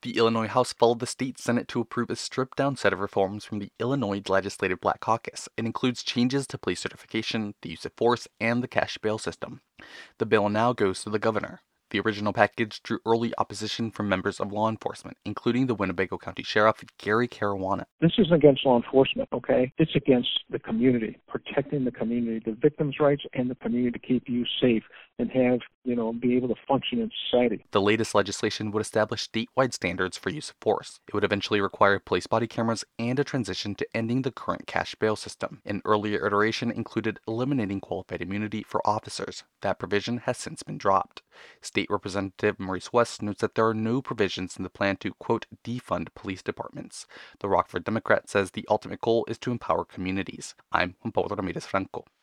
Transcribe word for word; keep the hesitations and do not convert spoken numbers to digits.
The Illinois House followed the state Senate to approve a stripped-down set of reforms from the Illinois Legislative Black Caucus. It includes changes to police certification, the use of force, and the cash bail system. The bill now goes to the governor. The original package drew early opposition from members of law enforcement, including the Winnebago County Sheriff Gary Caruana. This isn't against law enforcement, okay? It's against the community, protecting the community, the victims' rights, and the community to keep you safe and have, you know, be able to function in society. The latest legislation would establish statewide standards for use of force. It would eventually require police body cameras and a transition to ending the current cash bail system. An earlier iteration included eliminating qualified immunity for officers. That provision has since been dropped. State Representative Maurice West notes that there are no provisions in the plan to, quote, defund police departments. The Rockford Democrat says the ultimate goal is to empower communities. I'm Juan Pablo Ramirez Franco.